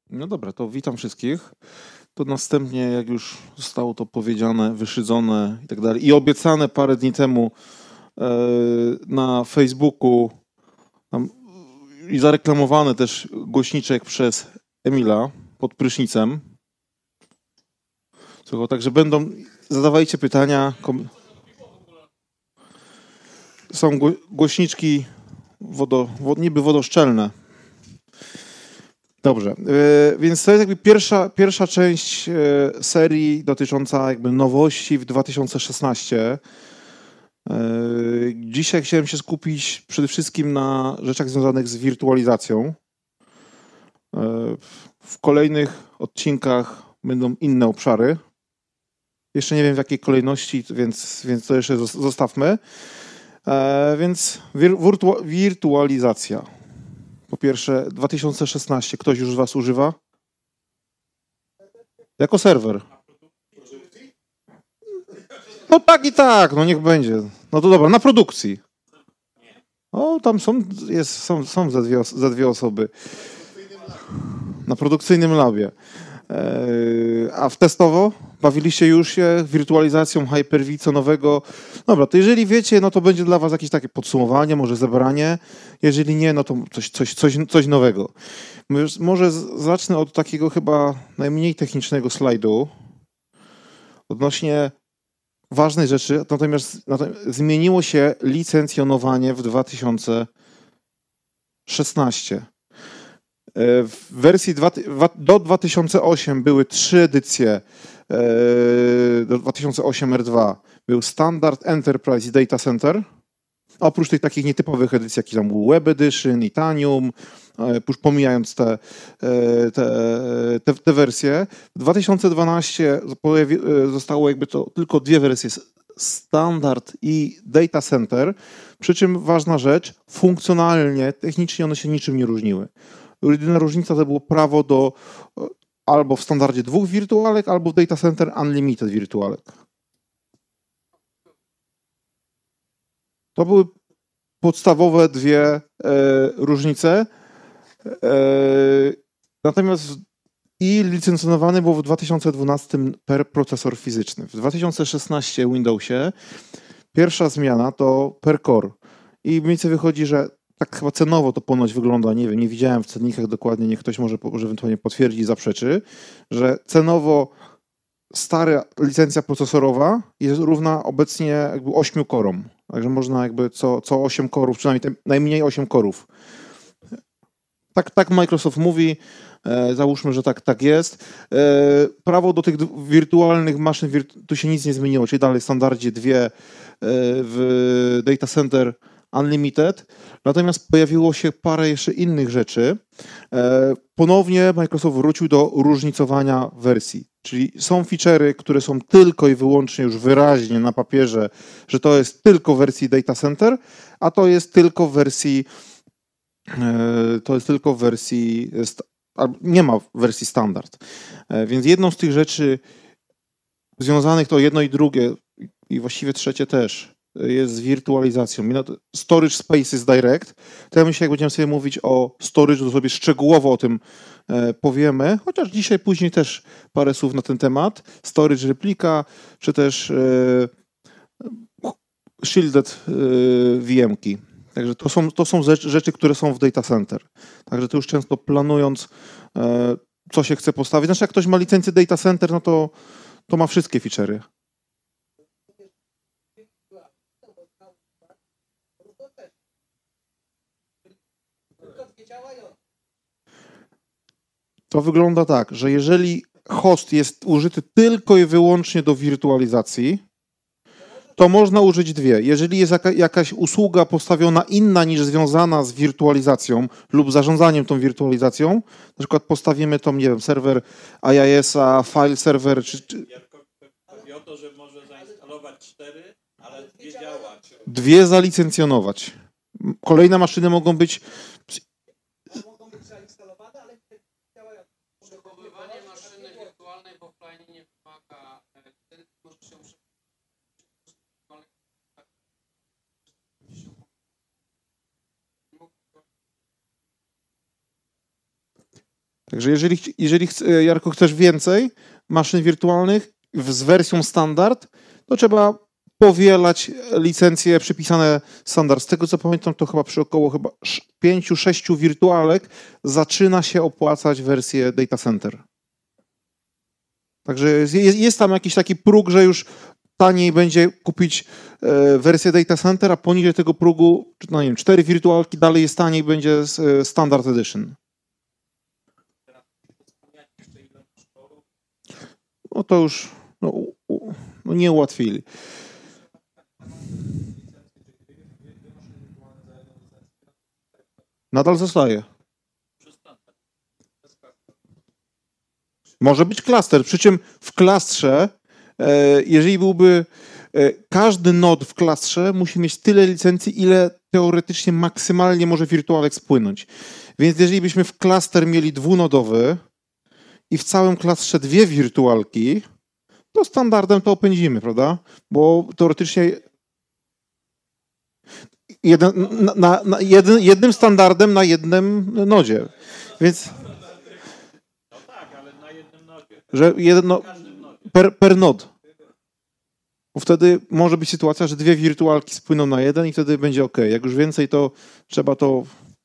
No dobra, to witam wszystkich. To następnie, jak już zostało to powiedziane, wyszydzone i tak dalej, i obiecane parę dni temu na Facebooku tam, i zareklamowane też głośniczek przez Emila pod prysznicem. Słuchaj, także zadawajcie pytania. Są głośniczki niby wodoszczelne. Dobrze, więc to jest jakby pierwsza część serii dotycząca jakby nowości w 2016. Dzisiaj chciałem się skupić przede wszystkim na rzeczach związanych z wirtualizacją. W kolejnych odcinkach będą inne obszary. Jeszcze nie wiem w jakiej kolejności, więc to jeszcze zostawmy. Więc wirtualizacja. Po pierwsze, 2016. Ktoś już z was używa? Jako serwer. No tak i tak, no niech będzie. No to dobra, na produkcji. O, tam są ze dwie osoby. Na produkcyjnym labie. A w testowo? Bawiliście już się wirtualizacją Hyper-V co nowego? Dobra, to jeżeli wiecie, no to będzie dla was jakieś takie podsumowanie, może zebranie. Jeżeli nie, no to coś nowego. Może zacznę od takiego chyba najmniej technicznego slajdu odnośnie ważnej rzeczy, natomiast zmieniło się licencjonowanie w 2016. W wersji do 2008 były 3 edycje, do 2008 R2 był Standard, Enterprise i Data Center. Oprócz tych takich nietypowych edycji, jak tam był Web Edition, Titanium, już pomijając te wersje. W 2012 zostało jakby to tylko 2 wersje, Standard i Data Center, przy czym ważna rzecz, funkcjonalnie, technicznie one się niczym nie różniły. Jedyna różnica to było prawo do albo w standardzie 2 wirtualek, albo w Data Center Unlimited wirtualek. To były podstawowe 2 różnice. Natomiast i licencjonowane było w 2012 per procesor fizyczny. W 2016 Windowsie pierwsza zmiana to per core. I mniej więcej wychodzi, że tak chyba cenowo to ponoć wygląda, nie wiem, nie widziałem w cennikach dokładnie, niech ktoś może ewentualnie potwierdzi, zaprzeczy, że cenowo stara licencja procesorowa jest równa obecnie jakby 8 korom. Także można jakby co 8 korów, przynajmniej najmniej 8 korów. Tak Microsoft mówi, załóżmy, że tak jest. Prawo do tych wirtualnych maszyn, tu się nic nie zmieniło, czyli dalej w standardzie 2 w Data Center Unlimited. Natomiast pojawiło się parę jeszcze innych rzeczy. Ponownie Microsoft wrócił do różnicowania wersji. Czyli są feature'y, które są tylko i wyłącznie już wyraźnie na papierze, że to jest tylko w wersji Data Center, a to jest tylko w wersji nie ma wersji standard. Więc jedną z tych rzeczy związanych, to jedno i drugie i właściwie trzecie też, jest z wirtualizacją. Storage Spaces Direct. To ja myślę, jak będziemy sobie mówić o storage, to sobie szczegółowo o tym powiemy, chociaż dzisiaj później też parę słów na ten temat. Storage Replika, czy też Shielded VM-ki. Także to są rzeczy, które są w data center. Także to już często planując, co się chce postawić. Znaczy, jak ktoś ma licencję data center, no to ma wszystkie feature'y. To wygląda tak, że jeżeli host jest użyty tylko i wyłącznie do wirtualizacji, to można użyć 2. Jeżeli jest jakaś usługa postawiona inna niż związana z wirtualizacją lub zarządzaniem tą wirtualizacją, na przykład postawimy tam, nie wiem, serwer IIS-a, file server, Chodzi o to, że może zainstalować 4, ale 2 działać. 2 zalicencjonować. Kolejne maszyny mogą być zainstalowane, ale nie działają. Przechowywanie maszyny wirtualnej w offline nie wymaga, może się Także jeżeli Jarko, chcesz więcej maszyn wirtualnych z wersją standard, to trzeba powielać licencje przypisane standard. Z tego co pamiętam, to chyba przy około 5-6 wirtualek zaczyna się opłacać wersję data center. Także jest tam jakiś taki próg, że już taniej będzie kupić wersję data center, a poniżej tego prógu, no nie wiem, 4 wirtualki dalej jest taniej, będzie standard edition. No to już no nie ułatwili. Nadal zostaje. Może być klaster, przy czym w klastrze, jeżeli byłby każdy nod w klastrze musi mieć tyle licencji, ile teoretycznie maksymalnie może wirtualek spłynąć. Więc jeżeli byśmy w klaster mieli dwunodowy i w całym klastrze 2 wirtualki, to standardem to opędzimy, prawda? Bo teoretycznie jednym standardem na jednym nodzie. Więc No tak, ale na jednym nodzie. że per nod. Bo wtedy może być sytuacja, że 2 wirtualki spłyną na jeden i wtedy będzie OK. Jak już więcej, to trzeba to...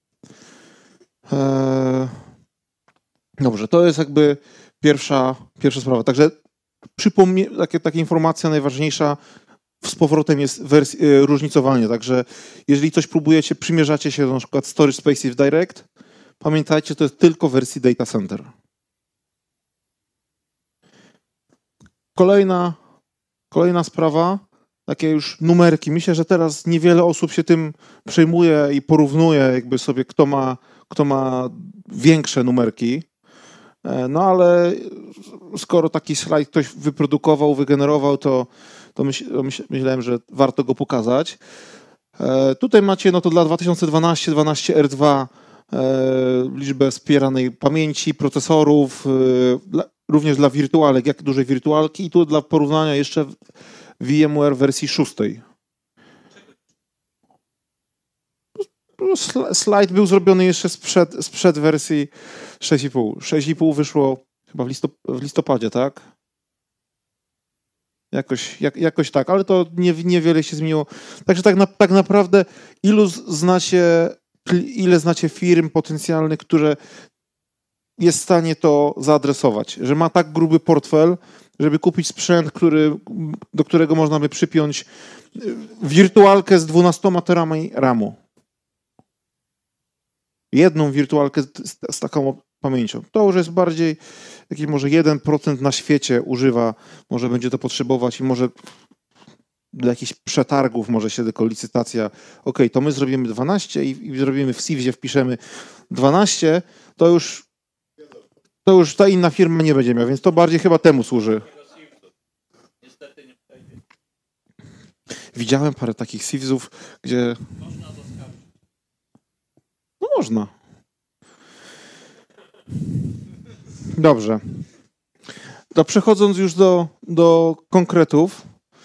Dobrze, to jest jakby pierwsza sprawa. Także taka informacja najważniejsza z powrotem jest różnicowanie. Także jeżeli coś próbujecie, przymierzacie się do na przykład Storage Spaces Direct, pamiętajcie, to jest tylko w wersji Data Center. Kolejna sprawa, takie już numerki. Myślę, że teraz niewiele osób się tym przejmuje i porównuje jakby sobie, kto ma większe numerki. No ale skoro taki slajd ktoś wyprodukował, wygenerował, to myślałem, że warto go pokazać. Tutaj macie no to dla 2012 R2 liczbę wspieranej pamięci, procesorów, również dla wirtualek, jak duże wirtualki i tu dla porównania jeszcze VMware wersji 6. Slajd był zrobiony jeszcze sprzed wersji 6,5. 6,5 wyszło chyba w listopadzie, tak? Jakoś tak, ale to niewiele się zmieniło. Także tak naprawdę ile znacie firm potencjalnych, które jest w stanie to zaadresować, że ma tak gruby portfel, żeby kupić sprzęt, do którego można by przypiąć wirtualkę z 12 terami RAM-u. Jedną wirtualkę z taką pamięcią. To już jest bardziej, jakiś może 1% na świecie używa, może będzie to potrzebować i może dla jakichś przetargów może się tylko licytacja. OK, to my zrobimy 12 i zrobimy w CIVS-ie, wpiszemy 12, to już ta inna firma nie będzie miała, więc to bardziej chyba temu służy. Niestety nie przejdzie. Widziałem parę takich CIVS-ów, gdzie... Można zaskarżyć. No można. Dobrze. To przechodząc już do konkretów,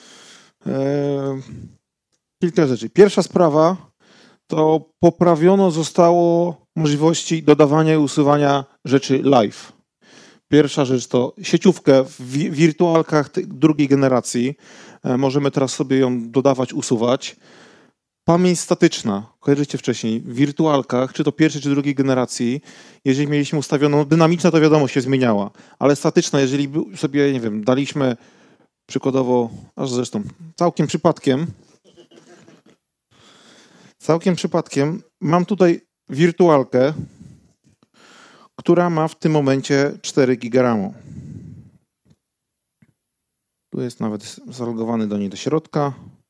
kilka rzeczy. Pierwsza sprawa to poprawiono zostało możliwości dodawania i usuwania rzeczy live. Pierwsza rzecz to sieciówkę w wirtualkach drugiej generacji. Możemy teraz sobie ją dodawać, usuwać. Pamięć statyczna, kojarzycie wcześniej, w wirtualkach, czy to pierwszej, czy drugiej generacji, jeżeli mieliśmy ustawioną, dynamiczna to wiadomo się zmieniała, ale statyczna, jeżeli sobie, nie wiem, daliśmy przykładowo, aż zresztą całkiem przypadkiem, mam tutaj wirtualkę, która ma w tym momencie 4 GB RAM-u. Tu jest nawet zalogowany do niej do środka.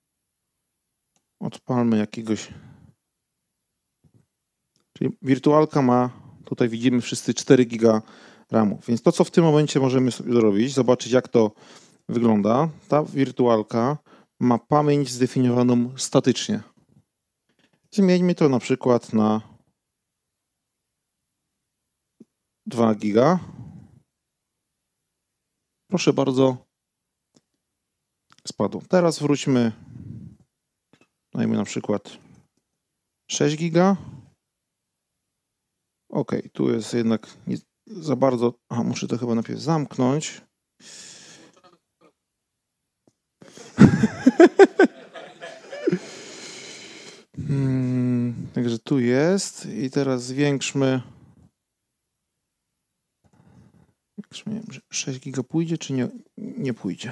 Odpalmy jakiegoś. Czyli wirtualka ma, tutaj widzimy wszyscy 4 GB RAM-u. Więc to, co w tym momencie możemy sobie zrobić, zobaczyć jak to wygląda. Ta wirtualka ma pamięć zdefiniowaną statycznie. Zmieńmy to na przykład na 2 GB. Proszę bardzo, spadło. Teraz wróćmy, dajmy na przykład 6 GB. OK, tu jest jednak za bardzo... muszę to chyba najpierw zamknąć. Także tu jest i teraz zwiększmy. Nie wiem, 6 giga pójdzie, czy nie pójdzie?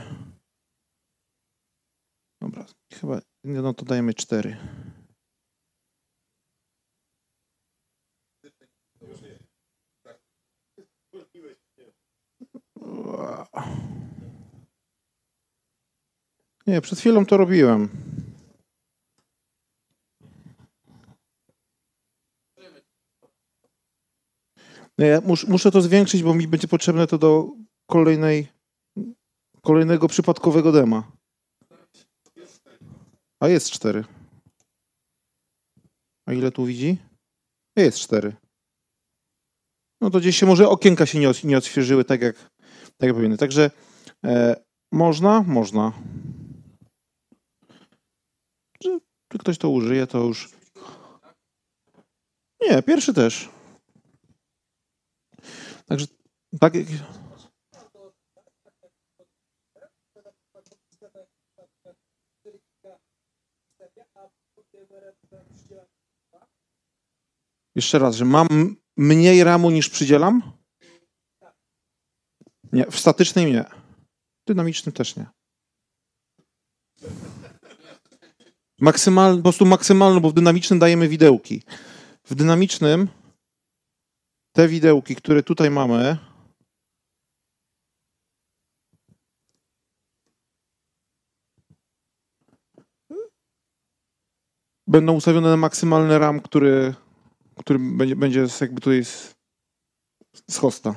Dobra, chyba no to dajemy 4. Nie, przed chwilą to robiłem. Nie, muszę to zwiększyć, bo mi będzie potrzebne to do kolejnego przypadkowego dema. A jest 4. A ile tu widzi? Jest 4. No to gdzieś się może okienka się nie odświeżyły tak jak powinny. Także można. Czy ktoś to użyje, to już... Nie, pierwszy też. Także tak... Jeszcze raz, że mam mniej RAMu niż przydzielam? Nie, w statycznym nie. W dynamicznym też nie. Po prostu maksymalną, bo w dynamicznym dajemy widełki. W dynamicznym te widełki, które tutaj mamy, będą ustawione na maksymalny RAM, który będzie jakby tutaj z hosta.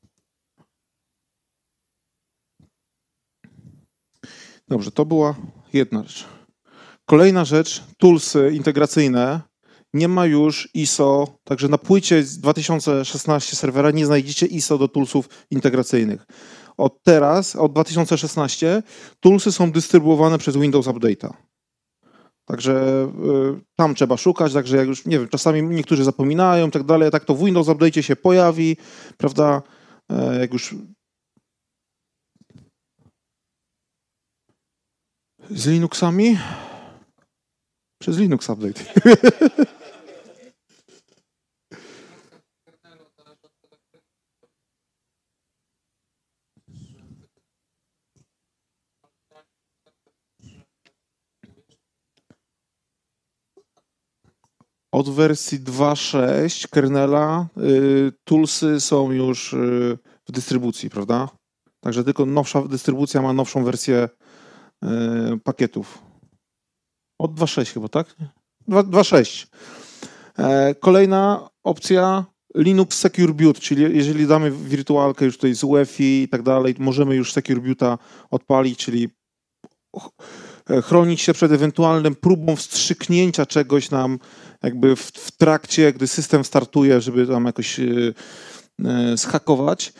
Dobrze, to była jedna rzecz. Kolejna rzecz, toolsy integracyjne. Nie ma już ISO, także na płycie z 2016 serwera nie znajdziecie ISO do toolsów integracyjnych. Od 2016, toolsy są dystrybuowane przez Windows Update'a. Także tam trzeba szukać, także jak już, nie wiem, czasami niektórzy zapominają i tak dalej, tak to w Windows Update'cie się pojawi, prawda, jak już... Z Linuxami? Przez Linux Update. Od wersji 2.6 kernela toolsy są już w dystrybucji, prawda? Także tylko nowsza dystrybucja ma nowszą wersję pakietów. Od 2.6 chyba, tak? 2.6. Kolejna opcja Linux Secure Boot, czyli jeżeli damy wirtualkę już tutaj z UEFI i tak dalej, możemy już Secure Boota odpalić, czyli chronić się przed ewentualnym próbą wstrzyknięcia czegoś nam jakby w trakcie, gdy system startuje, żeby tam jakoś zhakować.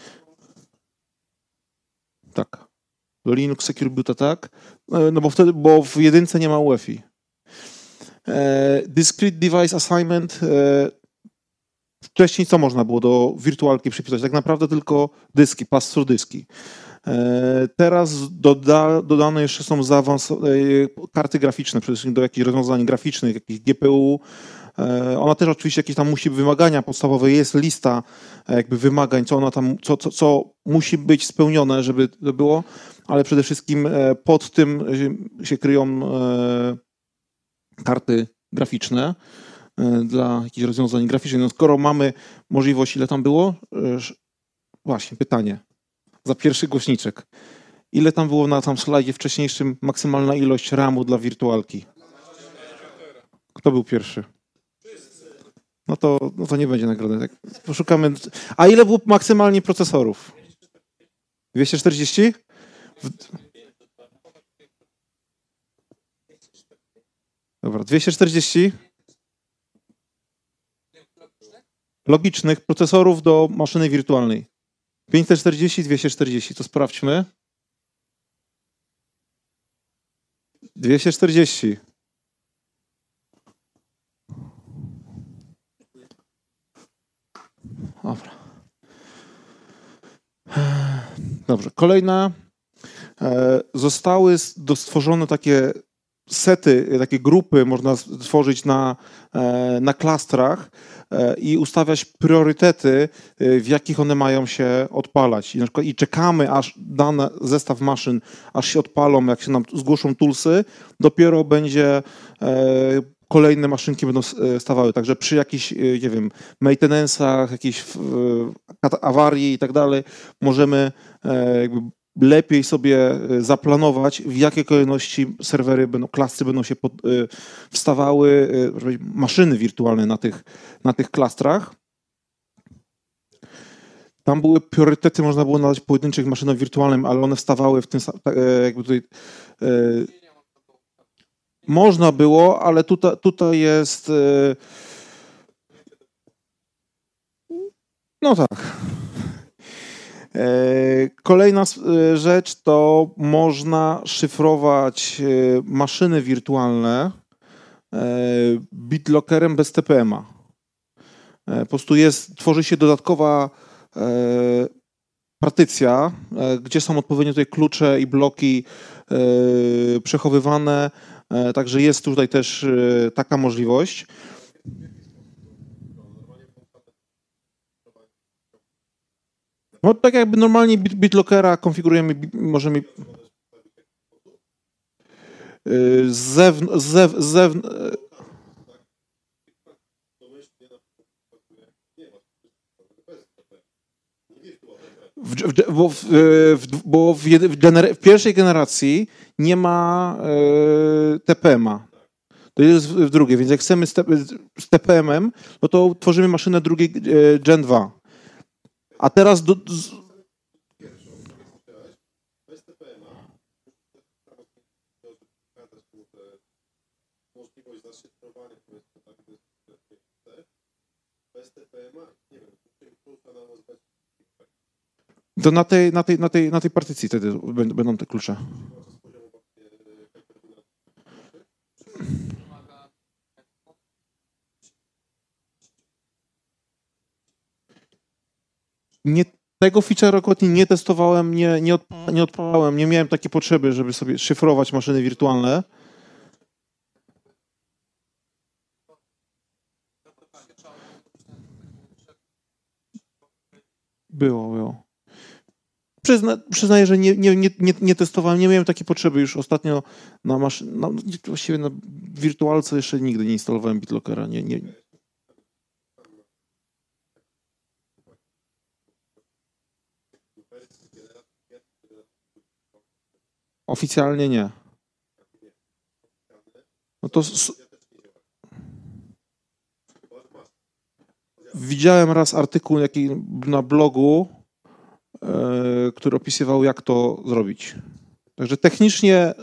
Tak. Do Linux Secure Boota tak. No bo w jedynce nie ma UEFI. Discrete Device Assignment. Wcześniej co można było do wirtualki przypisać? Tak naprawdę tylko dyski, pass-through dyski. Teraz dodane jeszcze są karty graficzne, przede wszystkim do jakichś rozwiązań graficznych, jakichś GPU. Ona też oczywiście jakieś tam musi wymagania podstawowe, jest lista jakby wymagań, co ona tam, co musi być spełnione, żeby to było, ale przede wszystkim pod tym się kryją karty graficzne dla jakichś rozwiązań graficznych. No skoro mamy możliwość, ile tam było? Właśnie, pytanie. Za pierwszy głośniczek. Ile tam było na tam slajdzie wcześniejszym maksymalna ilość RAMu dla wirtualki? Kto był pierwszy? No to nie będzie nagrody. Tak? Poszukamy. A ile było maksymalnie procesorów? 240? Dobra, 240 logicznych procesorów do maszyny wirtualnej. 540, 240, to sprawdźmy. 240. Dobra. Dobrze. Kolejna. Zostały stworzone takie sety, takie grupy można stworzyć na klastrach i ustawiać priorytety, w jakich one mają się odpalać. I czekamy, aż dany zestaw maszyn, aż się odpalą, jak się nam zgłoszą toolsy, dopiero będzie kolejne maszynki będą stawały. Także przy jakichś, nie wiem, maintenance'ach, jakiejś awarii i tak dalej, możemy jakby lepiej sobie zaplanować, w jakiej kolejności serwery klasy będą się wstawały, maszyny wirtualne na tych klastrach. Tam były priorytety, można było nadać pojedynczych maszynom wirtualnym, ale one wstawały w tym jakby tutaj. Można było, ale tutaj jest. No tak. Kolejna rzecz to można szyfrować maszyny wirtualne BitLockerem bez TPM-a. Po prostu tworzy się dodatkowa partycja, gdzie są odpowiednio tutaj klucze i bloki przechowywane, także jest tutaj też taka możliwość. No tak jakby normalnie BitLockera konfigurujemy, możemy bo w pierwszej generacji nie ma TPM-a. To jest w drugiej, więc jak chcemy z TPM-em, no to tworzymy maszynę drugiej Gen 2. A teraz to na tej partycji wtedy będą te klucze. Tego feature akurat nie testowałem, nie odpalałem, nie miałem takiej potrzeby, żeby sobie szyfrować maszyny wirtualne. Było. Przyznaję, że nie testowałem, nie miałem takiej potrzeby już ostatnio właściwie na wirtualce jeszcze nigdy nie instalowałem BitLockera. Nie. Oficjalnie nie. No to widziałem raz artykuł na blogu, który opisywał, jak to zrobić. Także technicznie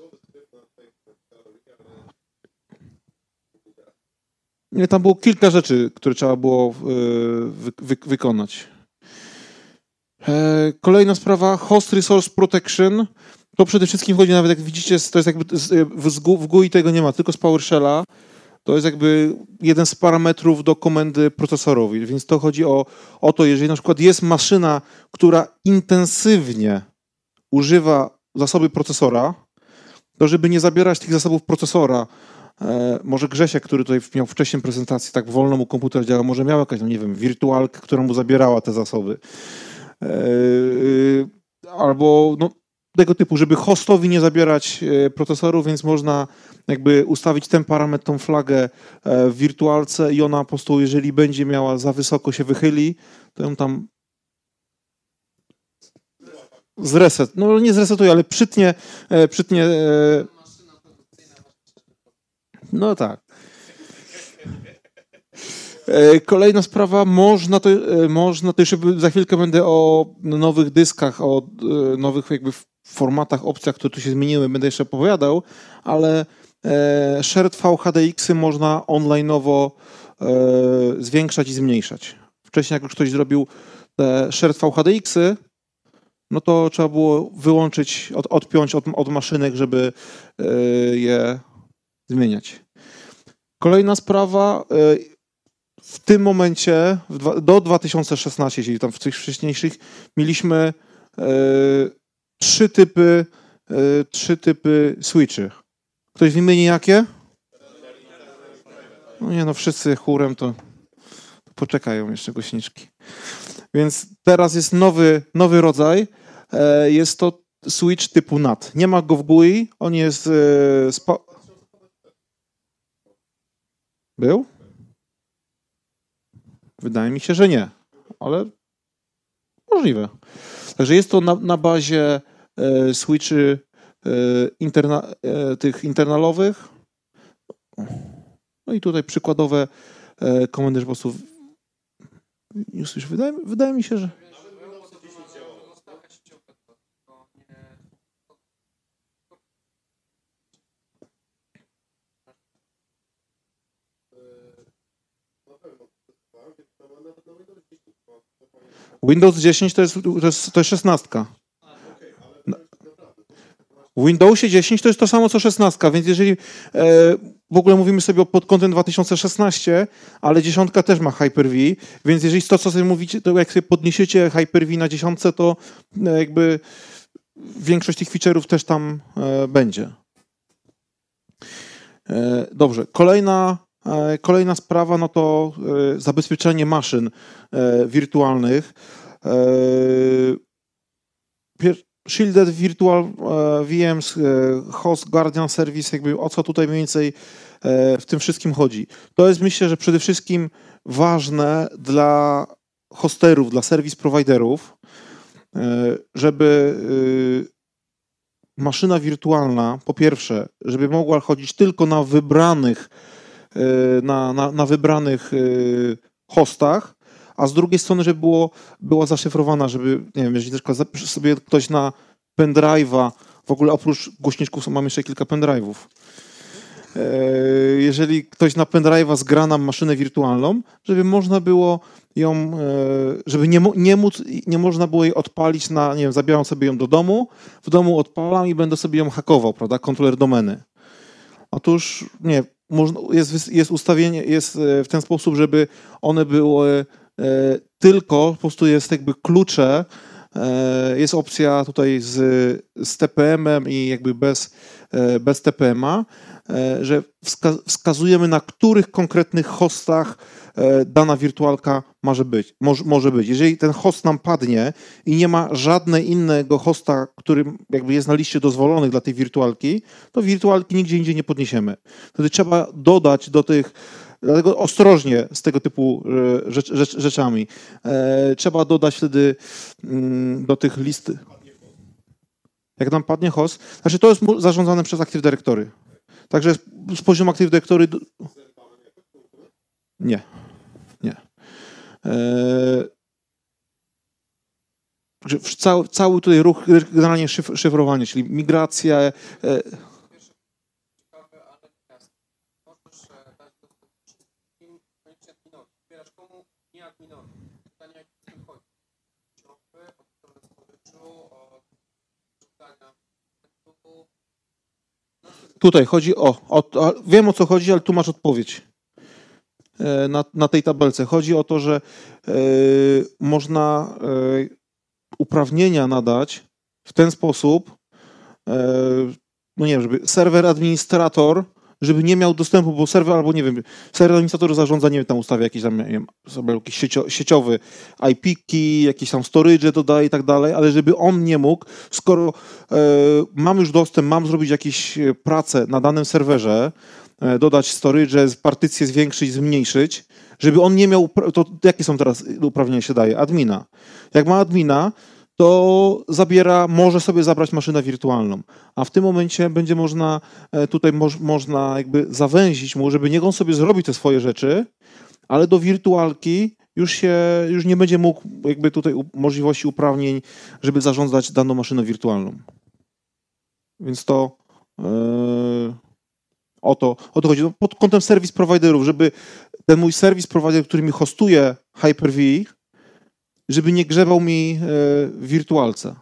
tam było kilka rzeczy, które trzeba było wykonać. Kolejna sprawa, Host Resource Protection. To przede wszystkim chodzi, nawet jak widzicie, to jest jakby w GUI tego nie ma, tylko z PowerShella. To jest jakby jeden z parametrów do komendy procesorowej, więc to chodzi o to, jeżeli na przykład jest maszyna, która intensywnie używa zasoby procesora, to żeby nie zabierać tych zasobów procesora, może Grzesiek, który tutaj miał wcześniej prezentacji, tak wolno mu komputer działa, może miał jakąś, nie wiem, wirtualkę, która mu zabierała te zasoby. Albo tego typu, żeby hostowi nie zabierać procesorów, więc można jakby ustawić ten parametr, tą flagę w wirtualce i ona po prostu, jeżeli będzie miała za wysoko się wychyli, to ją tam nie zresetuje, ale przytnie. No tak. Kolejna sprawa, można to jeszcze za chwilkę będę o nowych dyskach, o nowych jakby formatach, opcjach, które tu się zmieniły, będę jeszcze opowiadał, ale shared VHDX-y można online'owo zwiększać i zmniejszać. Wcześniej jak już ktoś zrobił te shared VHDX-y, no to trzeba było wyłączyć, odpiąć od maszynek, żeby je zmieniać. Kolejna sprawa, w tym momencie, do 2016, czyli tam w tych wcześniejszych, mieliśmy trzy typy switchy. Ktoś wymieni jakie? No nie, no wszyscy chórem to poczekają jeszcze głośniczki. Więc teraz jest nowy rodzaj. Jest to switch typu NAT. Nie ma go w GUI, on jest... Był? Wydaje mi się, że nie, ale możliwe. Także jest to na bazie switchy tych internalowych. No i tutaj przykładowe komendy, że po prostu już wydaje mi się, że... Windows 10 to jest 16. W Windowsie 10 to jest to samo co 16, więc jeżeli w ogóle mówimy sobie pod kątem 2016, ale 10 też ma Hyper-V, więc jeżeli to, co sobie mówicie, to jak sobie podniesiecie Hyper-V na 10, to jakby większość tych feature'ów też tam będzie. Dobrze, kolejna sprawa, no to zabezpieczenie maszyn wirtualnych. Shielded Virtual VMs, Host Guardian Service, jakby o co tutaj mniej więcej w tym wszystkim chodzi. To jest, myślę, że przede wszystkim ważne dla hosterów, dla service providerów, żeby maszyna wirtualna, po pierwsze, żeby mogła chodzić tylko na wybranych hostach, a z drugiej strony, żeby była zaszyfrowana, żeby, nie wiem, jeżeli na przykład sobie ktoś na pendrive'a, w ogóle oprócz głośniczków mamy jeszcze kilka pendrive'ów. Jeżeli ktoś na pendrive'a zgra nam maszynę wirtualną, żeby można było ją, żeby nie można było jej odpalić na, nie wiem, zabieram sobie ją do domu, w domu odpalam i będę sobie ją hakował, prawda, kontroler domeny. Otóż nie, jest ustawienie, jest w ten sposób, żeby one były tylko, po prostu jest jakby klucze, jest opcja tutaj z TPM-em i jakby bez TPM-a, że wskazujemy, na których konkretnych hostach dana wirtualka może być. Jeżeli ten host nam padnie i nie ma żadnego innego hosta, który jakby jest na liście dozwolonych dla tej wirtualki, to wirtualki nigdzie indziej nie podniesiemy. Wtedy trzeba dodać do tych, dlatego ostrożnie z tego typu rzeczami. Trzeba dodać wtedy do tych list. Jak nam padnie host, znaczy to jest zarządzane przez Active Directory. Także z poziomu Active Directory... Nie. Cały tutaj ruch, generalnie szyfrowanie, czyli migracja... Tutaj chodzi wiem, o co chodzi, ale tu masz odpowiedź na tej tabelce. Chodzi o to, że można uprawnienia nadać w ten sposób, no nie wiem, żeby serwer administrator, żeby nie miał dostępu, bo serwer albo nie wiem, serwer administrator zarządza, nie wiem, tam ustawia jakiś tam, nie wiem, sobie jakiś sieciowy IP-ki, jakieś tam storage dodaje i tak dalej, ale żeby on nie mógł, skoro mam już dostęp, mam zrobić jakieś prace na danym serwerze, dodać storage, partycję zwiększyć, zmniejszyć, żeby on nie miał, to jakie są teraz uprawnienia się daje? Admina. Jak ma admina, to może sobie zabrać maszynę wirtualną. A w tym momencie będzie można, tutaj można jakby zawęzić mu, żeby niech on sobie zrobi te swoje rzeczy, ale do wirtualki już nie będzie mógł jakby tutaj możliwości uprawnień, żeby zarządzać daną maszyną wirtualną. Więc to o to chodzi. No, pod kątem service providerów, żeby ten mój service provider, który mi hostuje Hyper-V, żeby nie grzebał mi w wirtualce.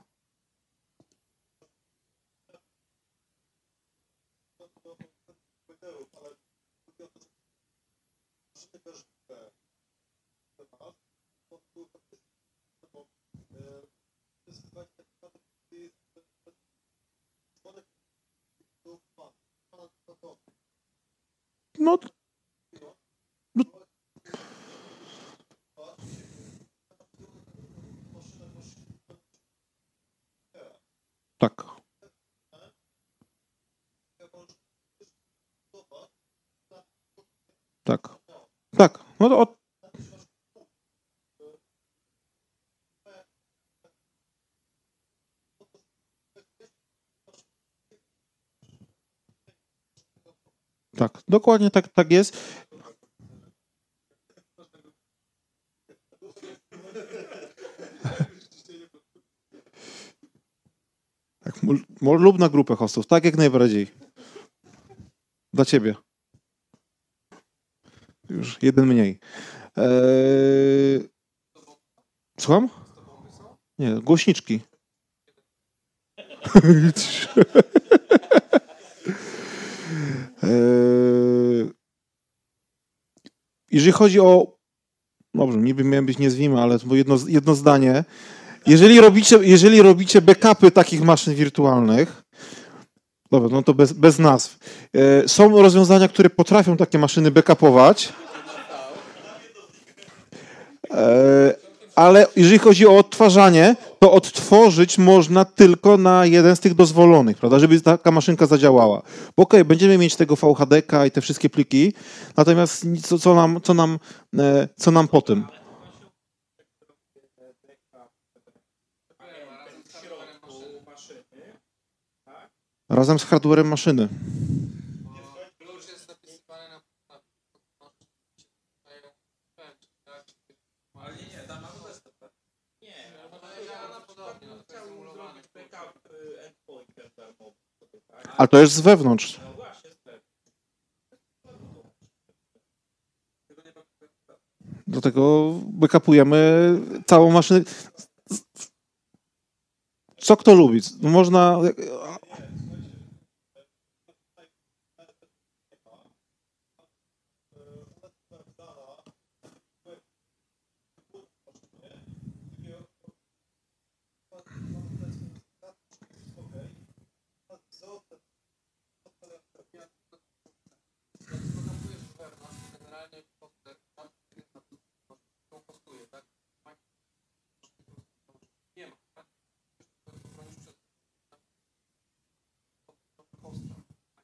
No to tak, dokładnie tak jest. Tak, lub na grupę hostów, tak jak najbardziej. Dla ciebie. Już jeden mniej. Słucham? Nie, głośniczki. Jeżeli chodzi o... Dobrze, niby miałem być niezwimy, ale to było jedno zdanie. Jeżeli robicie backupy takich maszyn wirtualnych, dobra, no to bez nazw. Są rozwiązania, które potrafią takie maszyny backupować, ale jeżeli chodzi o odtwarzanie, to odtworzyć można tylko na jeden z tych dozwolonych, prawda, żeby taka maszynka zadziałała. Bo okej, będziemy mieć tego VHDK i te wszystkie pliki, natomiast co nam po tym? Razem z hardwarem maszyny. Klucz jest zapisywany na Ale nie, tam mamy desktop. Nie, no to działa podobnie, no to jest symulowany. backup endpointer darmowy. A to jest z wewnątrz. No właśnie, Dlatego backupujemy całą maszynę. Co kto lubi? Można... Generalnie poster kosztuje, tak? Nie ma, tak? To bronisz przed poster.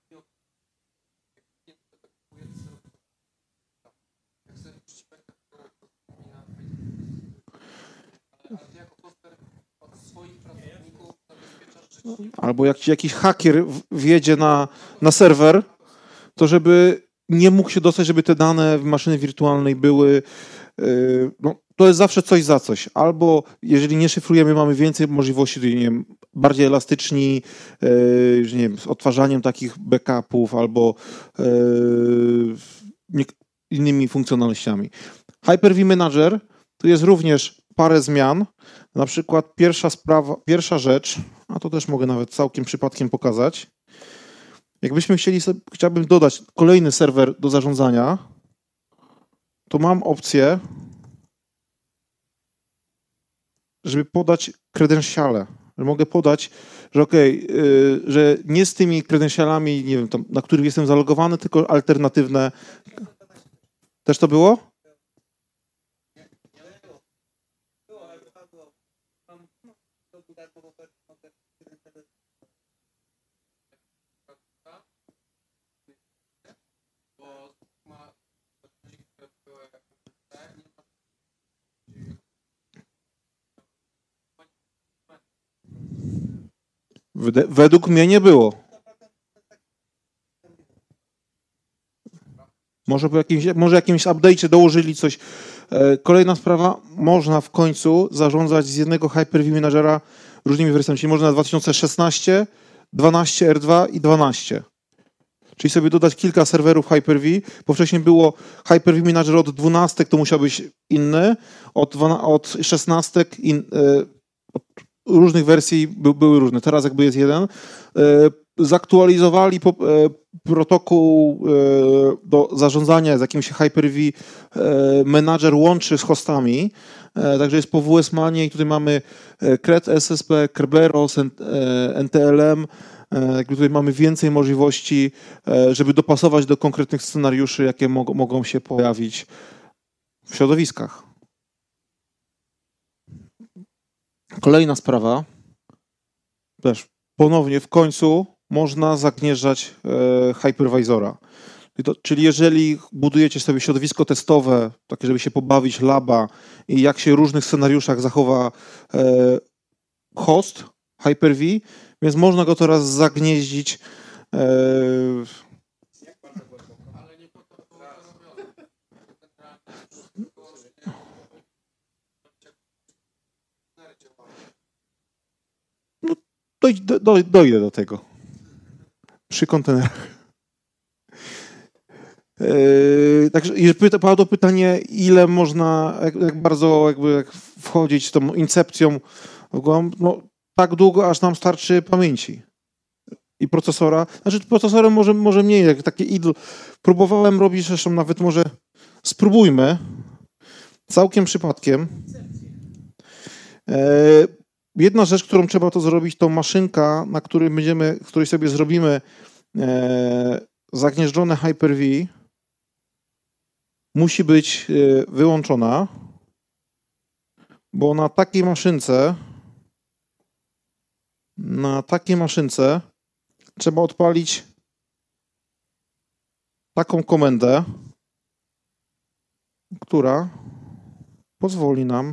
Jak sobie wrzucić backup, to na ale ty jako poster od swoich pracowników zabezpieczasz życie. Albo jak ci jakiś hakier wjedzie na serwer, to żeby nie mógł się dostać, żeby te dane w maszynie wirtualnej były... No, to jest zawsze coś za coś. Albo jeżeli nie szyfrujemy, mamy więcej możliwości, nie wiem, bardziej elastyczni, nie wiem, z odtwarzaniem takich backupów, albo innymi funkcjonalnościami. Hyper-V Manager to jest również parę zmian. Na przykład pierwsza rzecz, a to też mogę nawet całkiem przypadkiem pokazać. Jakbyśmy chciałbym dodać kolejny serwer do zarządzania, to mam opcję, żeby podać kredensiale. Że mogę podać, że że nie z tymi kredensialami, nie wiem, tam, na których jestem zalogowany, tylko alternatywne. Też to było? Bo ma które były Według mnie nie było. Może jakimś update'cie dołożyli coś. Kolejna sprawa, można w końcu zarządzać z jednego Hyper-V Managera różnymi wersjami. Czyli można na 2016, 12 R2 i 12. Czyli sobie dodać kilka serwerów Hyper-V, bo wcześniej było Hyper-V Manager od 12, to musiał być inny, od 16 od różnych wersji były różne. Teraz jakby jest jeden. Zaktualizowali protokół do zarządzania z jakimś Hyper-V Manager łączy z hostami. Także jest po WS-Manie i tutaj mamy CRED SSP, Kerberos, NTLM. Tutaj mamy więcej możliwości, żeby dopasować do konkretnych scenariuszy, jakie mogą się pojawić w środowiskach. Kolejna sprawa. Też ponownie w końcu można zagnieżdżać hypervisora. Czyli jeżeli budujecie sobie środowisko testowe, takie żeby się pobawić, laba i jak się w różnych scenariuszach zachowa host Hyper-V, więc można go teraz zagnieździć Ale nie po to było to robione. Generalnie dojdę do tego. Przy kontenerach. Także padło pytanie, ile można, jak bardzo jak wchodzić tą incepcją w głąb, no tak długo, aż nam starczy pamięci i procesora. Znaczy procesorem może mniej, jak takie idle. Próbowałem robić, zresztą nawet może spróbujmy, całkiem przypadkiem. Jedna rzecz, którą trzeba to zrobić, to maszynka, na której sobie zrobimy zagnieżdżone Hyper-V, musi być wyłączona, bo na takiej maszynce trzeba odpalić taką komendę, która pozwoli nam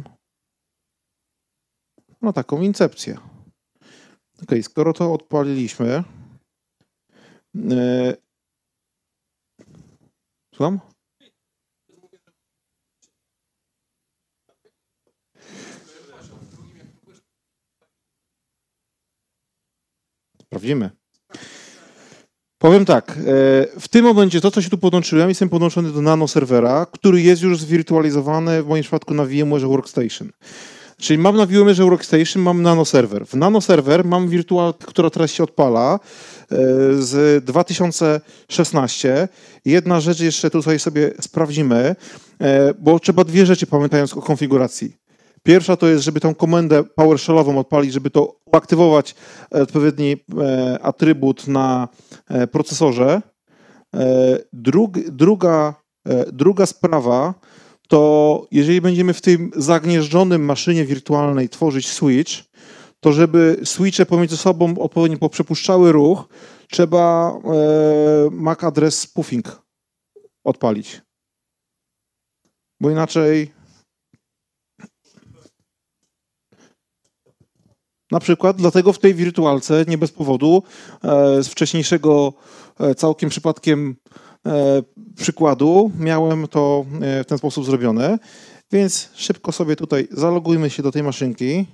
na taką incepcję. Ok, skoro to odpaliliśmy, słucham? Sprawdzimy. Powiem tak, w tym momencie to, co się tu podłączyłem, jestem podłączony do nano serwera, który jest już zwirtualizowany w moim przypadku na VMware Workstation. Czyli mam na VMware Workstation, mam nano serwer. W nano serwer mam wirtualkę, która teraz się odpala z 2016. Jedna rzecz jeszcze tutaj sobie sprawdzimy, bo trzeba dwie rzeczy pamiętając o konfiguracji. Pierwsza to jest, żeby tą komendę PowerShellową odpalić, żeby to uaktywować odpowiedni atrybut na procesorze. Druga sprawa to jeżeli będziemy w tym zagnieżdżonym maszynie wirtualnej tworzyć switch, to żeby switche pomiędzy sobą odpowiednio poprzepuszczały ruch, trzeba MAC address spoofing odpalić. Bo inaczej na przykład dlatego w tej wirtualce nie bez powodu z wcześniejszego całkiem przypadkiem przykładu miałem to w ten sposób zrobione, więc szybko sobie tutaj zalogujmy się do tej maszynki.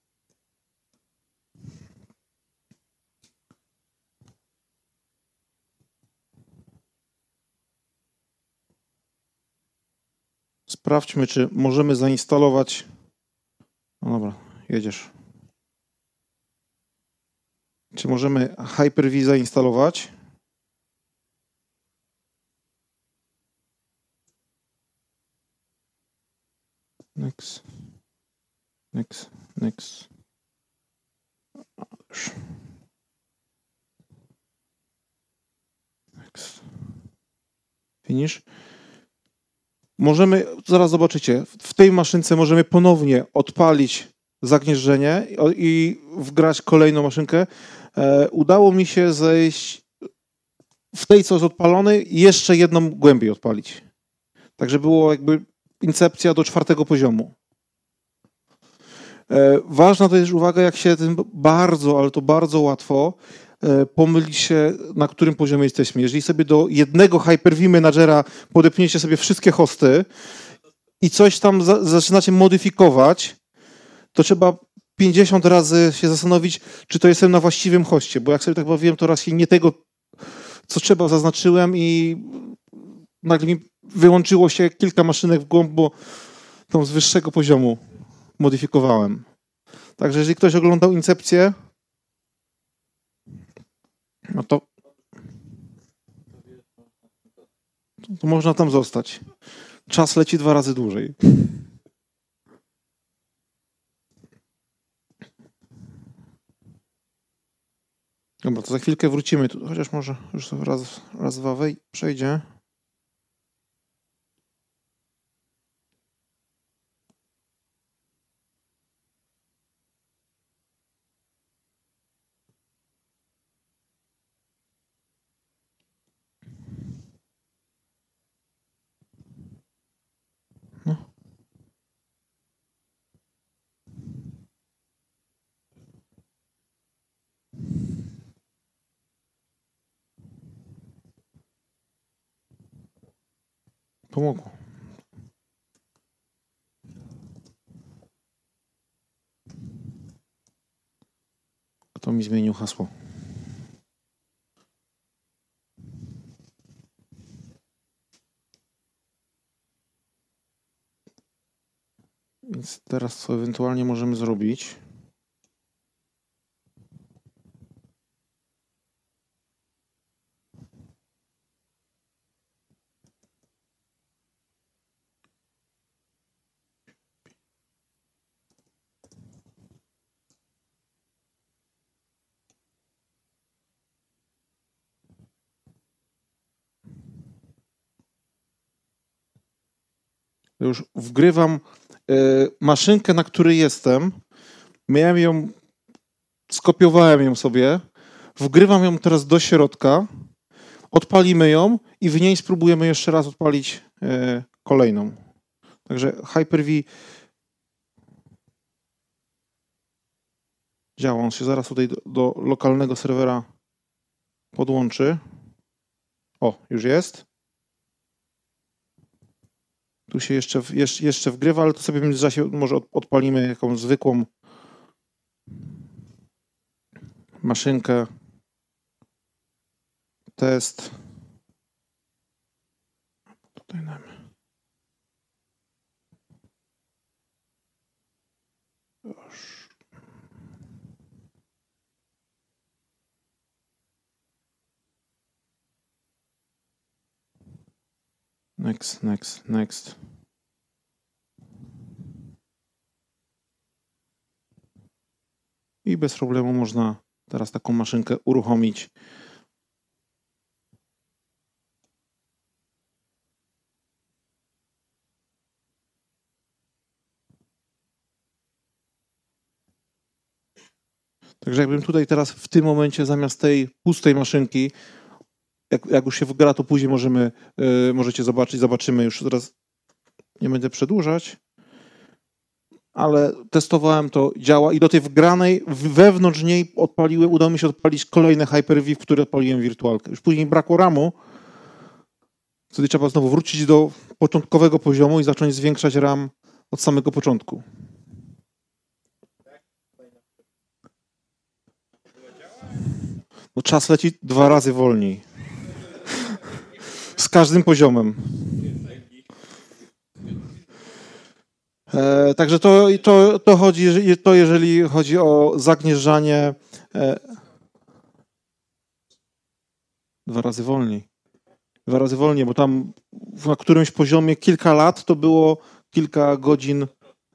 Sprawdźmy, czy możemy zainstalować. No dobra, jedziesz. Czy możemy Hyper-V zainstalować? Next. Next. Finish. Możemy, zaraz zobaczycie, w tej maszynce możemy ponownie odpalić zagnieżdżenie i wgrać kolejną maszynkę. Udało mi się zejść w tej, co jest odpalony, jeszcze jedną głębiej odpalić. Także było jakby incepcja do 4. poziomu. Ważna to jest uwaga, jak się tym bardzo, ale to bardzo łatwo pomylić się, na którym poziomie jesteśmy. Jeżeli sobie do jednego Hyper-V Managera podepniecie sobie wszystkie hosty i coś tam zaczynacie modyfikować, to trzeba 50 razy się zastanowić, czy to jestem na właściwym hoście, bo jak sobie tak bawiłem, to raz nie tego, co trzeba, zaznaczyłem i nagle mi wyłączyło się kilka maszynek w głąb, bo tą z wyższego poziomu modyfikowałem. Także jeżeli ktoś oglądał incepcję, no to można tam zostać. Czas leci 2 razy dłużej. Dobra, to za chwilkę wrócimy tu, chociaż może już raz dwa przejdzie. Pomogło. Kto mi zmienił hasło? Więc teraz co ewentualnie możemy zrobić? Już wgrywam maszynkę, na której jestem. Miałem ją, skopiowałem ją sobie. Wgrywam ją teraz do środka. Odpalimy ją i w niej spróbujemy jeszcze raz odpalić kolejną. Także Hyper-V działa. On się zaraz tutaj do lokalnego serwera podłączy. O, już jest. Tu się jeszcze wgrywa, ale to sobie w międzyczasie może odpalimy jakąś zwykłą maszynkę. Test. Tutaj damy. Już. Next. I bez problemu można teraz taką maszynkę uruchomić. Także jakbym tutaj teraz w tym momencie zamiast tej pustej maszynki, jak już się wgra, to później możecie zobaczyć, zobaczymy już teraz. Nie będę przedłużać, ale testowałem, to działa i do tej wgranej, wewnątrz niej udało mi się odpalić kolejne Hyper-V, w które odpaliłem wirtualkę. Już później brakło RAM-u, wtedy trzeba znowu wrócić do początkowego poziomu i zacząć zwiększać RAM od samego początku. No, czas leci 2 razy wolniej. Z każdym poziomem. Także to chodzi, jeżeli chodzi o zagnieżdżanie 2 razy wolniej. 2 razy wolniej, bo tam na którymś poziomie kilka lat to było kilka godzin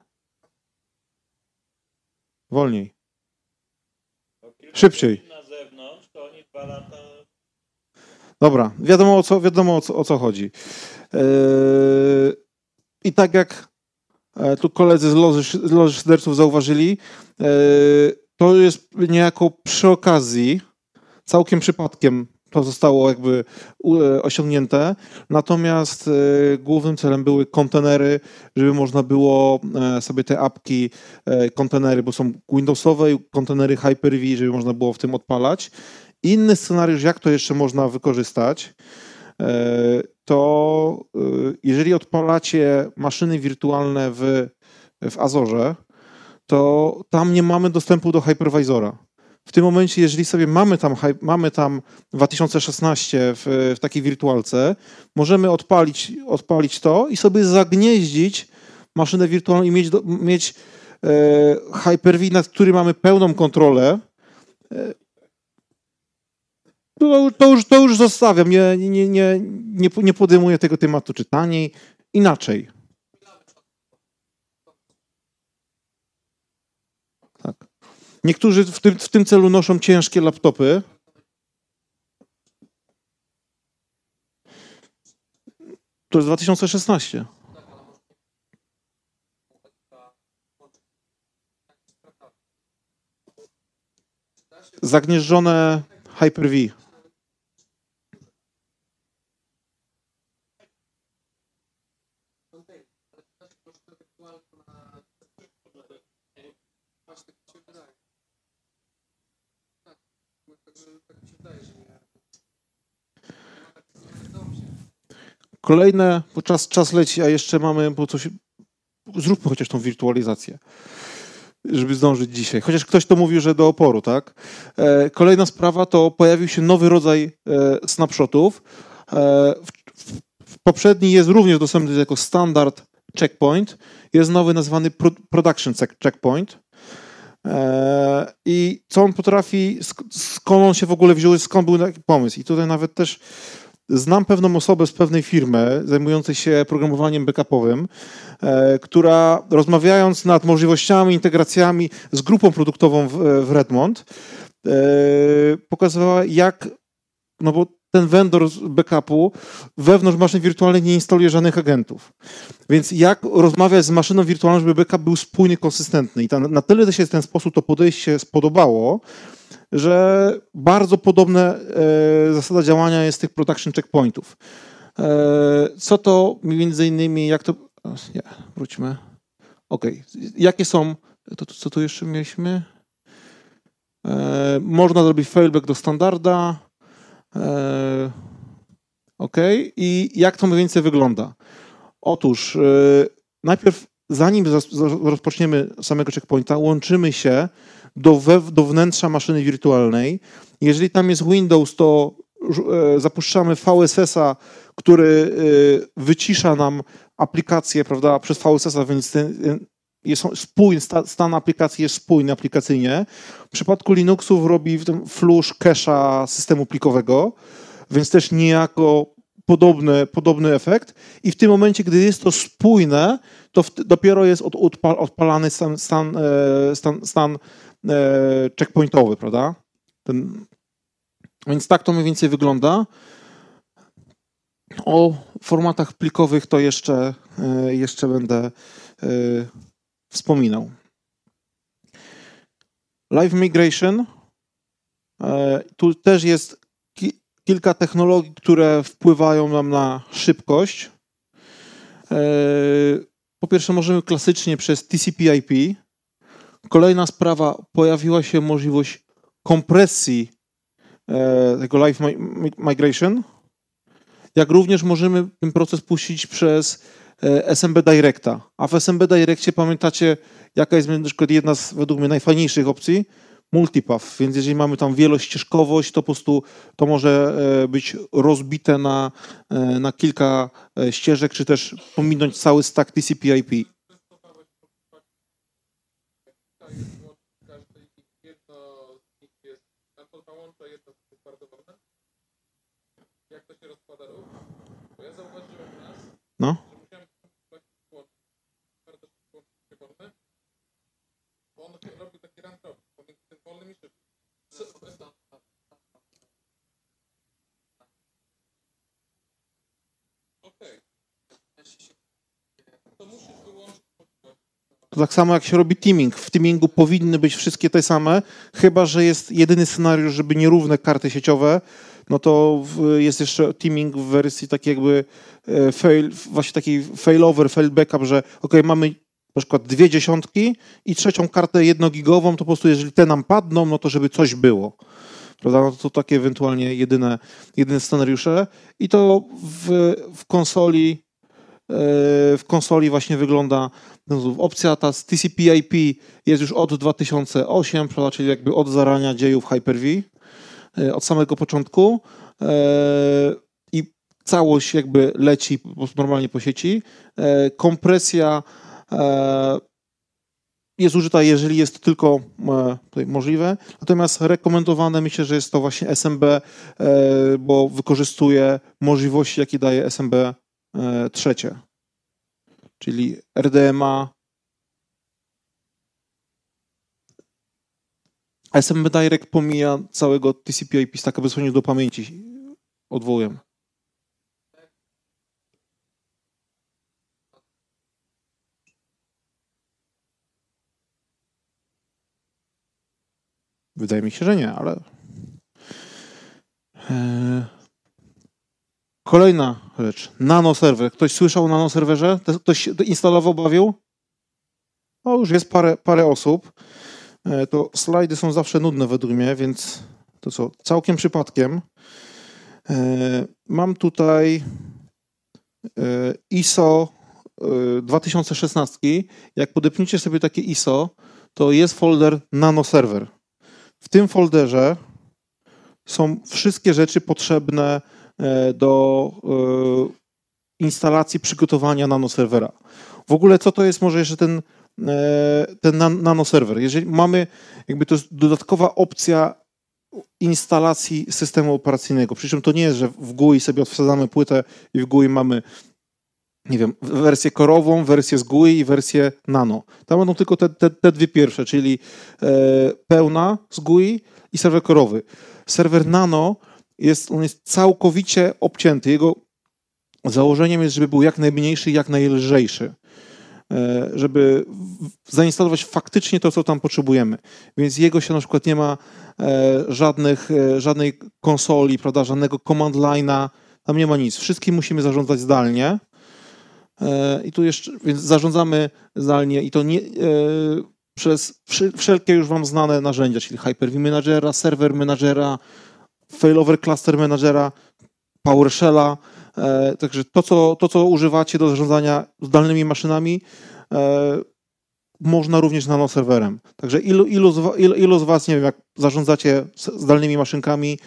wolniej. Szybciej. Na zewnątrz to oni 2 lata. Dobra, wiadomo o co chodzi. I tak jak tu koledzy z Loży Szyderców zauważyli, to jest niejako przy okazji, całkiem przypadkiem to zostało jakby osiągnięte, natomiast głównym celem były kontenery, żeby można było sobie te apki, kontenery, bo są Windowsowe i kontenery Hyper-V, żeby można było w tym odpalać. Inny scenariusz, jak to jeszcze można wykorzystać, to jeżeli odpalacie maszyny wirtualne w Azorze, to tam nie mamy dostępu do hypervisora. W tym momencie, jeżeli sobie mamy tam 2016 w takiej wirtualce, możemy odpalić to i sobie zagnieździć maszynę wirtualną i mieć Hyper-V, nad którym mamy pełną kontrolę. To już zostawiam, nie podejmuję tego tematu, czy taniej, inaczej. Tak. Niektórzy w tym celu noszą ciężkie laptopy. To jest 2016. Zagnieżdżone Hyper-V. Kolejne, bo czas leci, a jeszcze mamy, bo coś, zróbmy chociaż tą wirtualizację, żeby zdążyć dzisiaj. Chociaż ktoś to mówił, że do oporu, tak? Kolejna sprawa to pojawił się nowy rodzaj snapshotów. Poprzedni jest również dostępny jako standard checkpoint. Jest nowy nazwany production checkpoint. I co on potrafi, skąd on się w ogóle wziął, skąd był taki pomysł. I tutaj nawet też znam pewną osobę z pewnej firmy zajmującej się programowaniem backupowym, która rozmawiając nad możliwościami, integracjami z grupą produktową w Redmond, pokazywała jak, no bo ten vendor z backupu wewnątrz maszyn wirtualnych nie instaluje żadnych agentów. Więc jak rozmawiać z maszyną wirtualną, żeby backup był spójny, konsystentny. I na tyle się w ten sposób to podejście spodobało, że bardzo podobne zasada działania jest tych production checkpointów. Co to między innymi, jak to... Nie, wróćmy. Okej. Jakie są... Co tu jeszcze mieliśmy? Można zrobić failback do standarda. I jak to mniej więcej wygląda? Otóż najpierw, zanim rozpoczniemy samego checkpointa, łączymy się do wnętrza maszyny wirtualnej. Jeżeli tam jest Windows, to zapuszczamy VSS-a, który wycisza nam aplikację, prawda, przez VSS-a, więc stan aplikacji jest spójny aplikacyjnie. W przypadku Linuxów robi flush cache'a systemu plikowego, więc też niejako podobny efekt. I w tym momencie, gdy jest to spójne, to dopiero jest odpalany stan checkpointowy, prawda? Więc tak to mniej więcej wygląda. O formatach plikowych to jeszcze będę wspominał. Live migration. Tu też jest kilka technologii, które wpływają nam na szybkość. Po pierwsze, możemy klasycznie przez TCP/IP. Kolejna sprawa, pojawiła się możliwość kompresji tego live migration, jak również możemy ten proces puścić przez SMB Directa. A w SMB Direccie pamiętacie, jaka jest na przykład jedna z według mnie najfajniejszych opcji? Multipath, więc jeżeli mamy tam wielościeżkowość, to po prostu to może być rozbite na kilka ścieżek, czy też pominąć cały stack TCP/IP. No. To tak samo jak się robi teaming. W teamingu powinny być wszystkie te same, chyba że jest jedyny scenariusz, żeby nierówne karty sieciowe, no to jest jeszcze teaming w wersji takiej jakby właśnie takiej failover, fail backup, że mamy na przykład 2 dziesiątki i trzecią kartę 1-gigową, to po prostu jeżeli te nam padną, no to żeby coś było. Prawda? No to takie ewentualnie jedyne scenariusze. I to w konsoli właśnie wygląda, opcja ta z TCP/IP jest już od 2008, prawda, czyli jakby od zarania dziejów Hyper-V, od samego początku i całość jakby leci normalnie po sieci. Kompresja jest użyta, jeżeli jest to tylko tutaj możliwe, natomiast rekomendowane myślę, że jest to właśnie SMB, bo wykorzystuje możliwości, jakie daje SMB trzecie, czyli RDMA. SMB Direct pomija całego TCP/IP, tak bezpośrednio do pamięci odwołuję. Wydaje mi się, że nie, ale... Kolejna rzecz. Nanoserwer. Ktoś słyszał o nanoserwerze? Ktoś instalował, bawił? No już jest parę osób. To slajdy są zawsze nudne według mnie, więc to co? Całkiem przypadkiem. Mam tutaj ISO 2016. Jak podepniecie sobie takie ISO, to jest folder Nano Server. W tym folderze są wszystkie rzeczy potrzebne do instalacji, przygotowania nanoserwera. W ogóle co to jest może jeszcze ten nanoserwer? Jeżeli mamy, jakby to jest dodatkowa opcja instalacji systemu operacyjnego. Przy czym to nie jest, że w GUI sobie wsadzamy płytę i w GUI mamy, nie wiem, wersję korową, wersję z GUI i wersję nano. Tam będą tylko te dwie pierwsze, czyli pełna z GUI i serwer korowy. Serwer nano on jest całkowicie obcięty. Jego założeniem jest, żeby był jak najmniejszy i jak najlżejszy, żeby zainstalować faktycznie to, co tam potrzebujemy. Więc jego się na przykład nie ma żadnej konsoli, prawda, żadnego command line'a, tam nie ma nic. Wszystkim musimy zarządzać zdalnie. I tu jeszcze, więc zarządzamy zdalnie i to nie przez wszelkie już wam znane narzędzia, czyli Hyper-V Managera, Server Managera, Failover Cluster Managera, PowerShella. Także to, co używacie do zarządzania zdalnymi maszynami, można również nanoserwerem. Także ilu z was, nie wiem, jak zarządzacie zdalnymi maszynkami,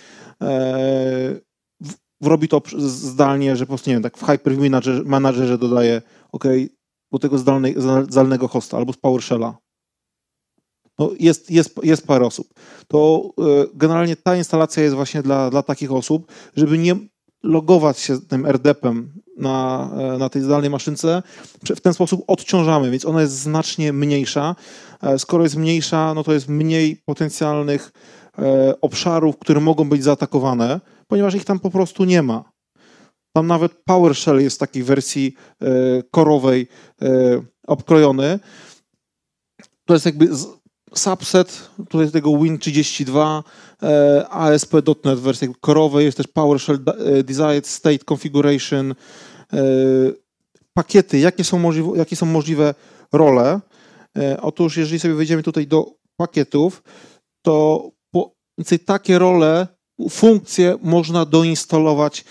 robi to zdalnie, że po prostu, nie wiem, tak w Hyper-V Managerze dodaje do tego zdalnego hosta albo z PowerShella. No jest parę osób. To generalnie ta instalacja jest właśnie dla takich osób, żeby nie logować się tym RDP-em na tej zdalnej maszynce. W ten sposób odciążamy, więc ona jest znacznie mniejsza. Skoro jest mniejsza, no to jest mniej potencjalnych obszarów, które mogą być zaatakowane, ponieważ ich tam po prostu nie ma. Tam nawet PowerShell jest w takiej wersji korowej obkrojony. To jest jakby subset tutaj tego Win32, ASP.NET w wersji korowej, jest też PowerShell Desired State Configuration, pakiety, jakie są możliwe role. Otóż jeżeli sobie wejdziemy tutaj do pakietów, to takie role, funkcje można doinstalować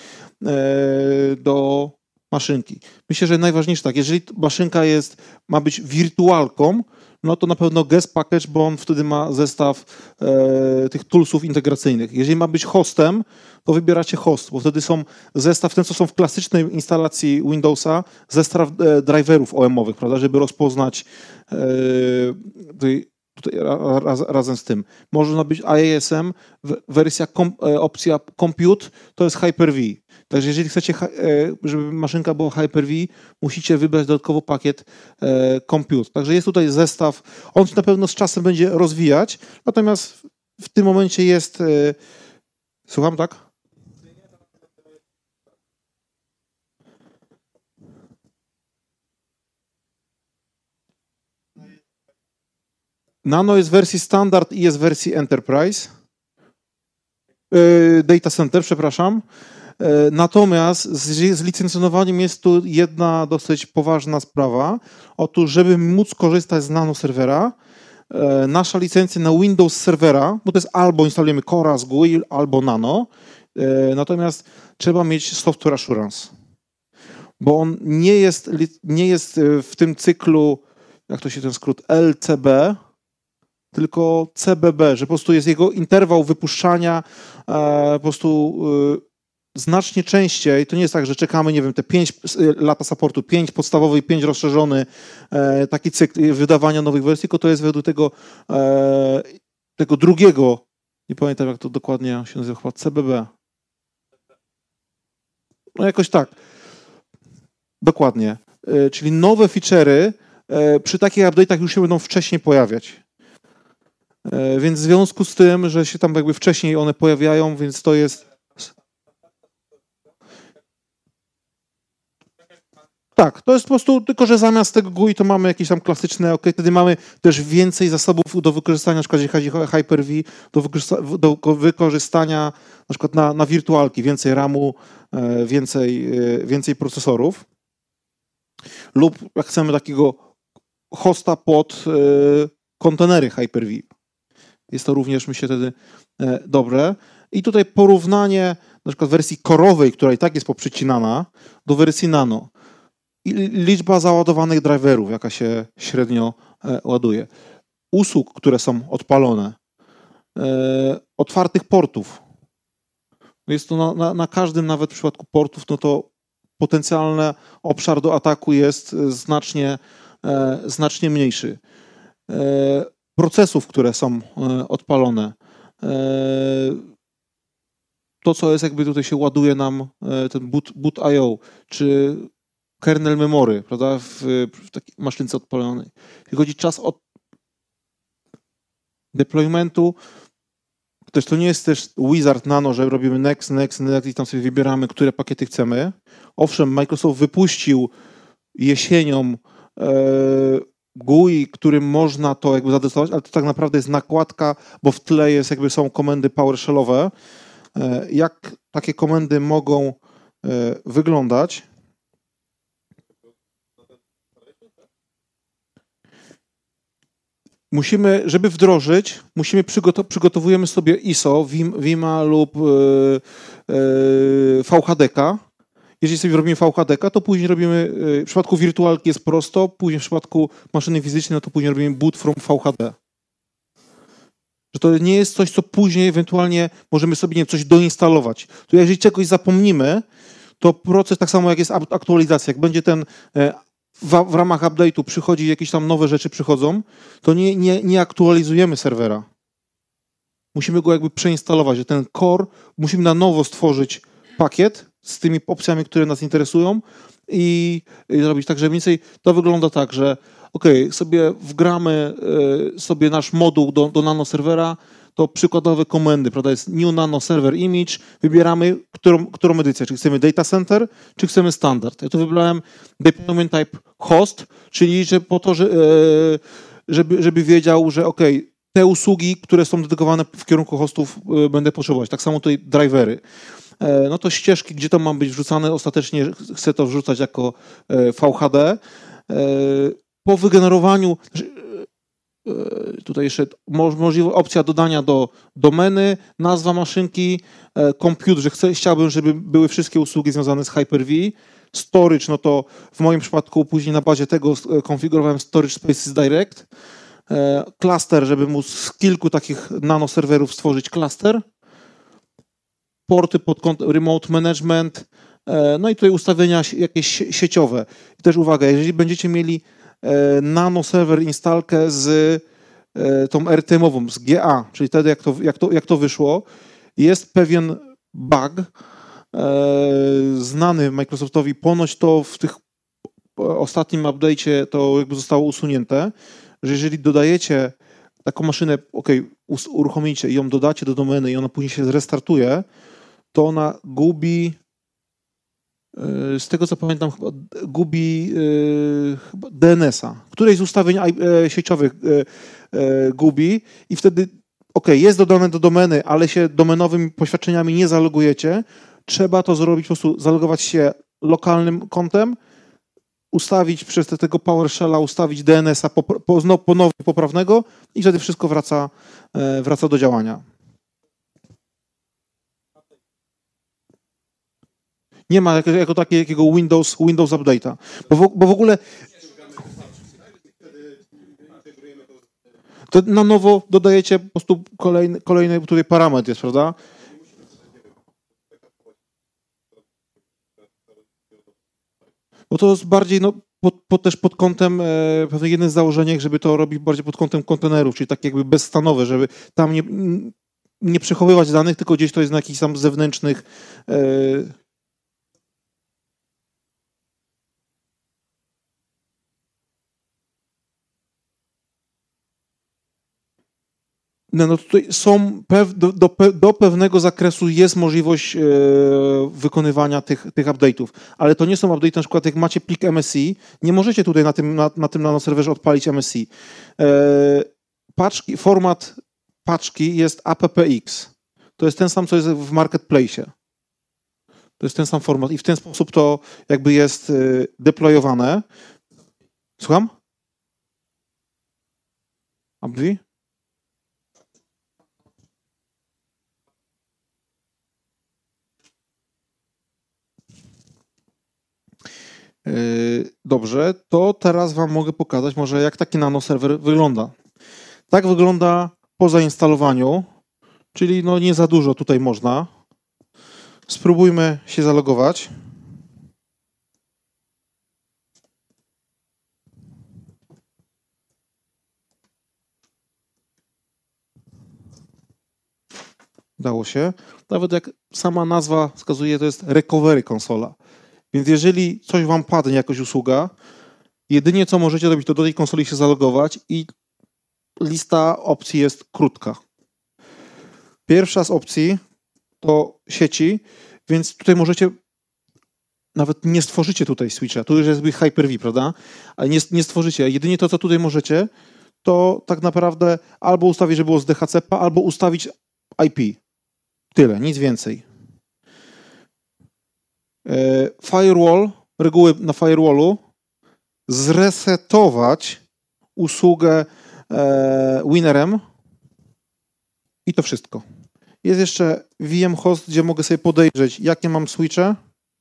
do maszynki. Myślę, że najważniejsze tak, jeżeli maszynka ma być wirtualką, no to na pewno guest package, bo on wtedy ma zestaw tych toolsów integracyjnych. Jeżeli ma być hostem, to wybieracie host, bo wtedy są zestaw, ten co są w klasycznej instalacji Windowsa, zestaw driverów OM-owych, prawda, żeby rozpoznać tutaj razem z tym. Można być IASM, wersja opcja Compute, to jest Hyper-V. Także jeżeli chcecie, żeby maszynka była Hyper-V, musicie wybrać dodatkowo pakiet Compute. Także jest tutaj zestaw, on się na pewno z czasem będzie rozwijać, natomiast w tym momencie jest... Słucham, tak? Nano jest w wersji standard i jest w wersji Enterprise. Data Center, przepraszam. Natomiast z licencjonowaniem jest tu jedna dosyć poważna sprawa. Otóż, żeby móc korzystać z Nano serwera, nasza licencja na Windows serwera, bo to jest albo instalujemy Cora z GUI, albo Nano, natomiast trzeba mieć Software Assurance, bo on nie jest w tym cyklu, jak to się ten skrót, LCB, tylko CBB, że po prostu jest jego interwał wypuszczania po prostu znacznie częściej. To nie jest tak, że czekamy, nie wiem, te 5 lata supportu, 5 podstawowy i 5 rozszerzony, taki cykl wydawania nowych wersji, tylko to jest według tego drugiego, nie pamiętam jak to dokładnie się nazywa, chyba CBB. No jakoś tak. Dokładnie. Czyli nowe feature'y przy takich update'ach już się będą wcześniej pojawiać. Więc w związku z tym, że się tam jakby wcześniej one pojawiają, więc to jest... Tak, to jest po prostu, tylko że zamiast tego GUI to mamy jakieś tam klasyczne, wtedy mamy też więcej zasobów do wykorzystania, na przykład jeśli chodzi o Hyper-V, do wykorzystania na przykład na wirtualki, więcej RAM-u, więcej procesorów. Lub jak chcemy takiego hosta pod kontenery Hyper-V. Jest to również, myślę, wtedy dobre. I tutaj porównanie na przykład wersji korowej, która i tak jest poprzecinana, do wersji nano. I liczba załadowanych driverów, jaka się średnio ładuje. Usług, które są odpalone. Otwartych portów. Jest to na każdym, nawet w przypadku portów, no to potencjalny obszar do ataku jest znacznie mniejszy. Procesów, które są odpalone. To, co jest jakby tutaj się ładuje nam, ten boot IO, czy kernel memory, prawda, w takiej maszynce odpalonej. Jeśli chodzi czas od deploymentu, też to nie jest też wizard nano, że robimy next i tam sobie wybieramy, które pakiety chcemy. Owszem, Microsoft wypuścił jesienią GUI, którym można to jakby zadecydować, ale to tak naprawdę jest nakładka, bo w tle jest jakby są komendy PowerShellowe. Jak takie komendy mogą wyglądać? Musimy, żeby wdrożyć, przygotowujemy sobie ISO, Vima lub VHDK. Jeżeli sobie robimy VHDK, to później robimy, w przypadku wirtualki jest prosto, później w przypadku maszyny fizycznej, no to później robimy boot from VHD. Że to nie jest coś, co później ewentualnie możemy sobie nie wiem, coś doinstalować. To jeżeli czegoś zapomnimy, to proces tak samo jak jest aktualizacja, jak będzie ten w ramach update'u przychodzi jakieś tam nowe rzeczy przychodzą, to nie aktualizujemy serwera. Musimy go jakby przeinstalować, że ten core, musimy na nowo stworzyć pakiet z tymi opcjami, które nas interesują i zrobić tak, że mniej więcej to wygląda tak, że sobie wgramy sobie nasz moduł do nano serwera, to przykładowe komendy, prawda, jest new nano server image, wybieramy, którą edycję, czy chcemy data center, czy chcemy standard. Ja tu wybrałem deployment type host, czyli że po to, żeby wiedział, że te usługi, które są dedykowane w kierunku hostów będę potrzebować. Tak samo tutaj drivery. No to ścieżki, gdzie to ma być wrzucane, ostatecznie chcę to wrzucać jako VHD. Po wygenerowaniu tutaj jeszcze możliwa opcja dodania do domeny, nazwa maszynki, compute, że chciałbym, żeby były wszystkie usługi związane z Hyper-V. Storage, no to w moim przypadku później na bazie tego konfigurowałem Storage Spaces Direct. Cluster, żeby móc z kilku takich nanoserwerów stworzyć cluster. Porty pod kątem remote management, no i tutaj ustawienia jakieś sieciowe. I też uwaga, jeżeli będziecie mieli nano server instalkę z tą RTM-ową, z GA, czyli wtedy jak to wyszło, jest pewien bug znany Microsoftowi, ponoć to w tych ostatnim update'cie to jakby zostało usunięte, że jeżeli dodajecie taką maszynę, uruchomicie i ją dodacie do domeny i ona później się zrestartuje, to ona gubi, z tego co pamiętam, gubi DNS-a. Któreś z ustawień sieciowych gubi i wtedy jest dodane do domeny, ale się domenowymi poświadczeniami nie zalogujecie. Trzeba to zrobić, po prostu zalogować się lokalnym kontem, ustawić przez tego PowerShella, ustawić DNS-a ponownie poprawnego i wtedy wszystko wraca do działania. Nie ma jako takiego Windows Update'a. Bo w ogóle to na nowo dodajecie po prostu kolejny tutaj parametr jest, prawda? Bo to jest bardziej też pod kątem, pewnie jednym z założeń, żeby to robić bardziej pod kątem kontenerów, czyli tak jakby bezstanowe, żeby tam nie przechowywać danych, tylko gdzieś to jest na jakichś tam zewnętrznych No tutaj są do pewnego zakresu jest możliwość wykonywania tych update'ów, ale to nie są update'y, na przykład jak macie plik MSI, nie możecie tutaj na tym nanoserwerze odpalić MSI. Format paczki jest APPX. To jest ten sam, co jest w marketplace. To jest ten sam format i w ten sposób to jakby jest deployowane. Słucham? ABV? dobrze, to teraz wam mogę pokazać może jak taki nanoserwer wygląda. Tak wygląda po zainstalowaniu, czyli no nie za dużo tutaj można. Spróbujmy się zalogować. Udało się. Nawet jak sama nazwa wskazuje, to jest recovery konsola. Więc jeżeli coś wam padnie, jakaś usługa, jedynie co możecie robić, to do tej konsoli się zalogować i lista opcji jest krótka. Pierwsza z opcji to sieci, więc tutaj możecie, nawet nie stworzycie tutaj switcha, tu już jest Hyper-V, prawda? Ale nie stworzycie. Jedynie to, co tutaj możecie, to tak naprawdę albo ustawić, żeby było z DHCP, albo ustawić IP. Tyle, nic więcej. Firewall, reguły na firewallu, zresetować usługę winnerem i to wszystko. Jest jeszcze VM host, gdzie mogę sobie podejrzeć, jakie mam switche.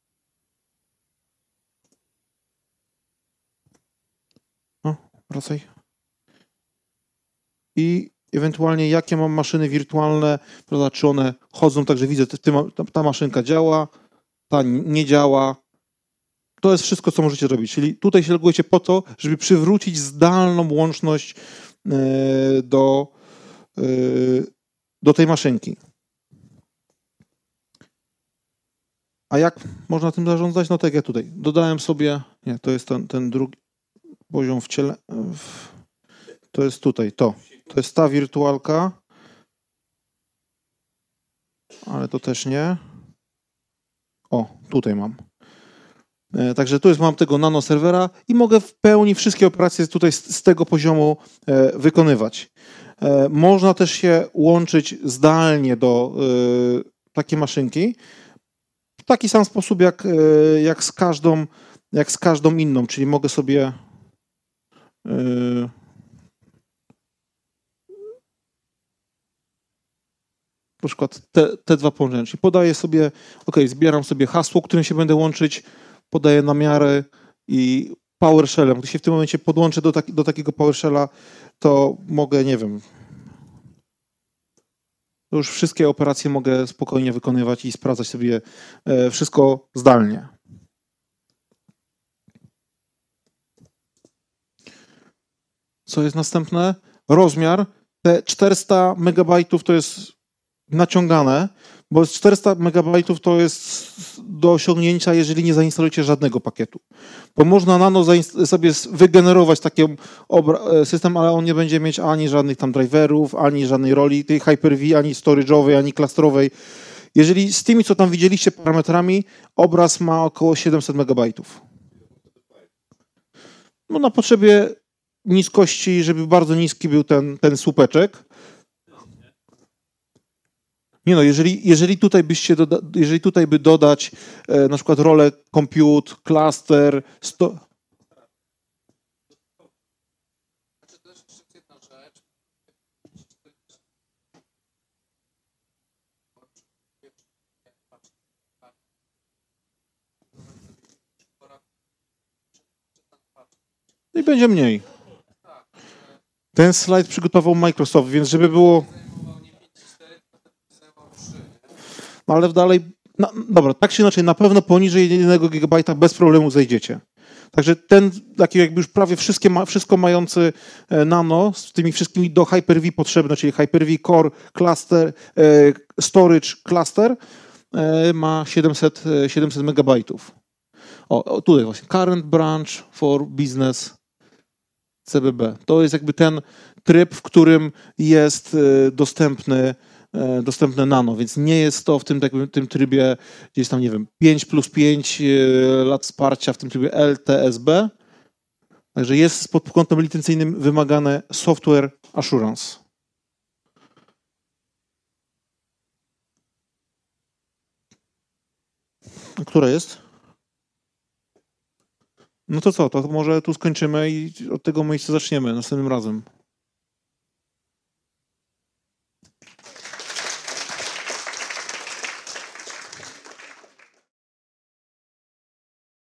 O, wracaj. I ewentualnie jakie mam maszyny wirtualne, prawda, czy one chodzą, także widzę, ta maszynka działa, ta nie działa. To jest wszystko, co możecie robić. Czyli tutaj się logujecie po to, żeby przywrócić zdalną łączność do tej maszynki. A jak można tym zarządzać? No tak jak tutaj. Dodałem sobie, nie, to jest ten drugi poziom to jest tutaj, to jest ta wirtualka, ale to też nie. O, tutaj mam. Także tu mam tego nanoserwera i mogę w pełni wszystkie operacje tutaj z tego poziomu wykonywać. Można też się łączyć zdalnie do takiej maszynki w taki sam sposób jak z każdą inną, czyli mogę sobie na przykład te dwa połączenia, czyli podaję sobie, zbieram sobie hasło, którym się będę łączyć, podaję namiary i PowerShellem. Gdy się w tym momencie podłączę do takiego PowerShella, to mogę, nie wiem, to już wszystkie operacje mogę spokojnie wykonywać i sprawdzać sobie wszystko zdalnie. Co jest następne? Rozmiar. Te 400 MB to jest naciągane, bo 400 MB to jest do osiągnięcia, jeżeli nie zainstalujecie żadnego pakietu. Bo można nano sobie wygenerować taki system, ale on nie będzie mieć ani żadnych tam driverów, ani żadnej roli tej Hyper-V, ani storage'owej, ani clusterowej. Jeżeli z tymi, co tam widzieliście parametrami, obraz ma około 700 MB. No na potrzebie niskości, żeby bardzo niski był ten słupeczek. Nie no, jeżeli tutaj by dodać na przykład rolę compute, cluster, To jest jeszcze jedna rzecz. i będzie mniej. Ten slajd przygotował Microsoft, więc żeby było... No ale dalej, no, dobra, tak czy inaczej, na pewno poniżej 1 GB bez problemu zejdziecie. Także ten, taki jakby już prawie wszystko mający nano, z tymi wszystkimi do Hyper-V potrzebne, czyli Hyper-V Core, Cluster, Storage, Cluster, ma 700 MB. O, tutaj właśnie, Current Branch for Business CBB. To jest jakby ten tryb, w którym jest dostępne nano, więc nie jest to w tym trybie gdzieś tam, nie wiem, 5+5 lat wsparcia w tym trybie LTSB. Także jest pod kątem licencyjnym wymagane Software Assurance. A która jest? No to co, to może tu skończymy i od tego miejsca zaczniemy następnym razem.